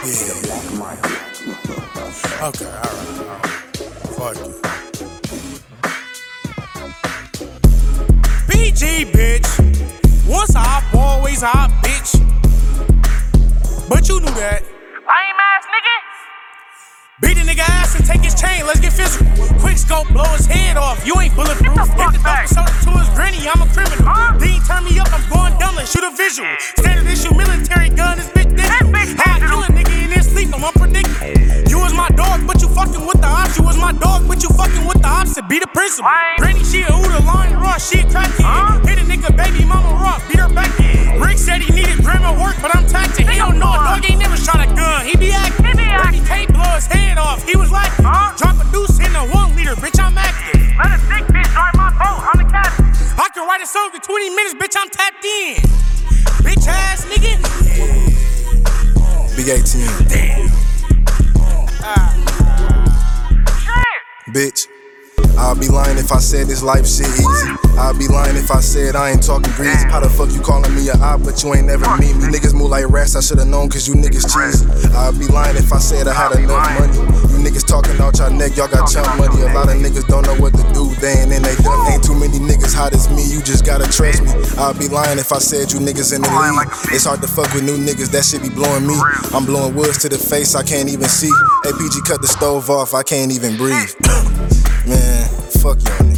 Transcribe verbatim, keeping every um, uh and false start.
Yeah. Okay, alright, alright. Fuck it. P G, bitch. Once a hop, always a hop, bitch. But you knew that. Lame ass nigga. Beat a nigga ass and take his chain, let's get physical. Quick scope, blow his head off, you ain't bulletproof. Get the fuck Hit the back. soda to his granny, I'm a criminal. Huh? Then he turn me up, I'm going dumb, let's shoot a visual. Standard issue military gun, this bitch digital. bitch How I digital. kill a nigga in his sleep, I'm unpredictable. You was my dog, but you fucking with the ops. You was my dog, but you fucking with the opposite. Be the principal. Lame. Granny, she a Uda, line raw, she a crackhead. Huh? Hit a nigga, baby mama raw, beat her back in. Rick said he needed grammar work, but I'm tactic. He don't know a dog ain't never shot a gun, he be acting. He be Ricky K blow his head off, he was like, Huh? drop a deuce in a one liter, bitch, I'm active. Let a sick bitch drive my boat, I'm the captain. I can write a song in twenty minutes, bitch, I'm tapped in. Bitch ass nigga. Big eighteen. Damn. Shit. Bitch, I'll be lying if I said this life shit easy. I'll be lying if I said I ain't talking greasy. How the fuck you calling me a op, but you ain't never meet me? Niggas move like rats, I should've known cause you niggas cheesy. I'll be lying if I said I had enough money. You niggas talking out your neck, y'all got chump money. A lot of niggas don't know what to do, they ain't in they done. Ain't too many niggas hot as me, you just gotta trust me. I'll be lying if I said you niggas in the league. It's hard to fuck with new niggas, that shit be blowing me. I'm blowing woods to the face, I can't even see. Hey P G, cut the stove off, I can't even breathe. Man, fuck y'all niggas.